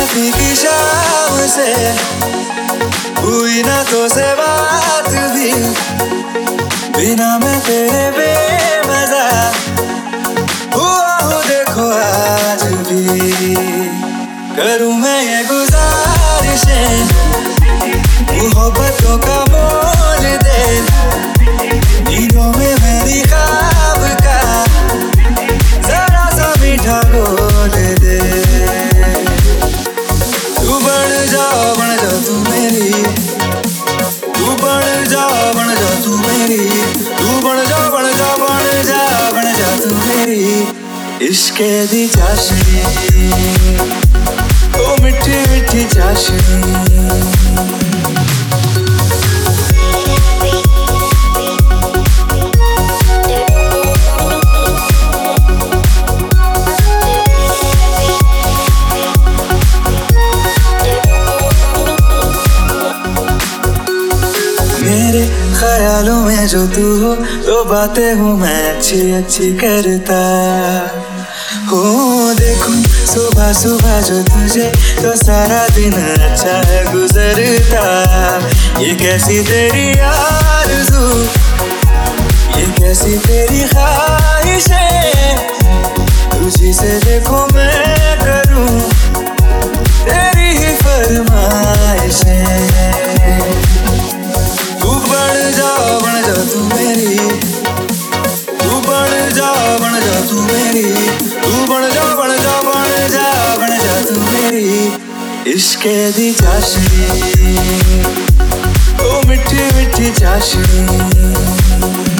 राती की शाम से हुई ना तो से बात भी, बिना मैं तेरे बेमज़ा हुआ हूँ देखो आज भी। करूँ मैं ये गुज़ारिशें, मोहब्बतों का मोल दे, नींदों में मेरी ख्वाब का जरा सा मीठा घोल दे। तू बन जा तू मेरी, तू बन जा तू मेरी, तू बन जा तू मेरी इश्क़े दी चाशनी, ओ मिठी मिठी चाशनी। मेरे ख्यालों में जो तू हो, तो बातें हूँ मैं अच्छी अच्छी करता हूँ। देखूं सुबह सुबह जो तुझे, तो सारा दिन अच्छा है गुजरता। ये कैसी तेरी आरज़ू, ये कैसी तेरी ख्वाहिशें, तुझी से देखो मैं करूँ तेरी ही फरमाइशें। तू मेरी, तू बन जा तू मेरी, तू बन जा तू मेरी इश्क़े दी चाशनी, ओ मिठी मिठी चाशनी।